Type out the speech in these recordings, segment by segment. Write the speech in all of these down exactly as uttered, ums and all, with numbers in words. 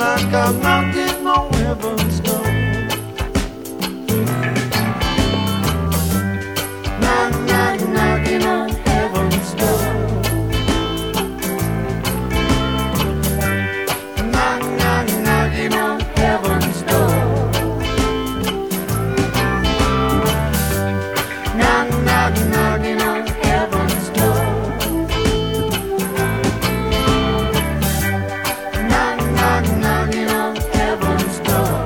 like I'm knocking on heaven's door. Knock, knock, knocking on heaven's door. Knock, knock, knocking on heaven's door. Knock, knock, knocking on heaven's door. Knock, knock, knocking on heaven's door.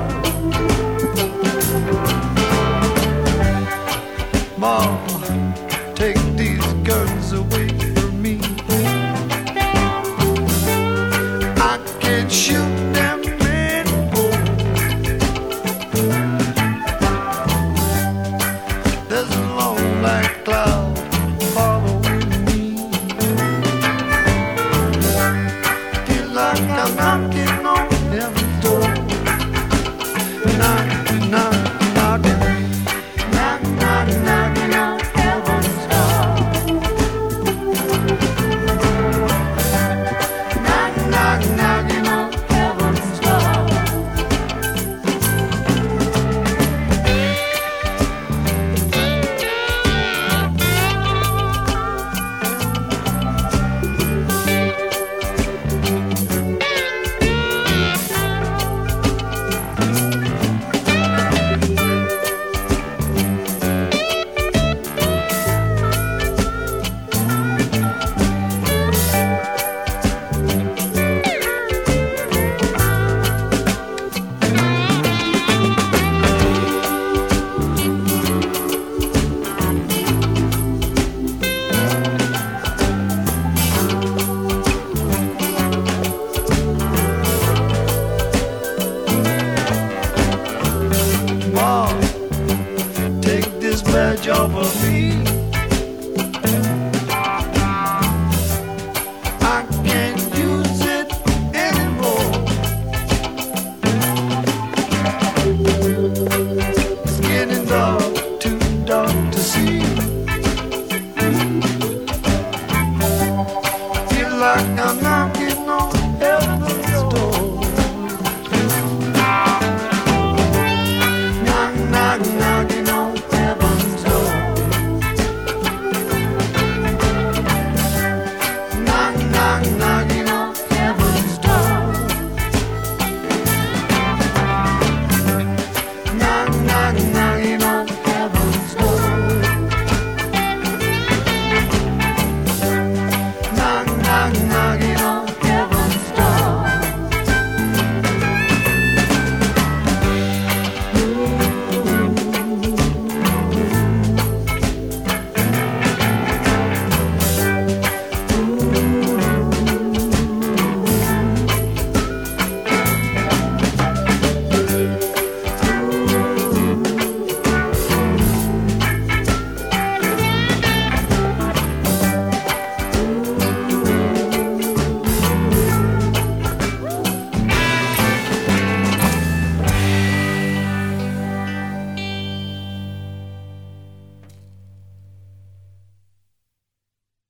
Mom, take these guns away from me. I can't shoot them anymore. There's a long black cloud following me. Feel like I'm knocking on heaven's door. Knock, knock, knocking. Knock, knock, knocking on heaven's door. Knock, knock, knocking on heaven's door. Mom, take this badge off of me.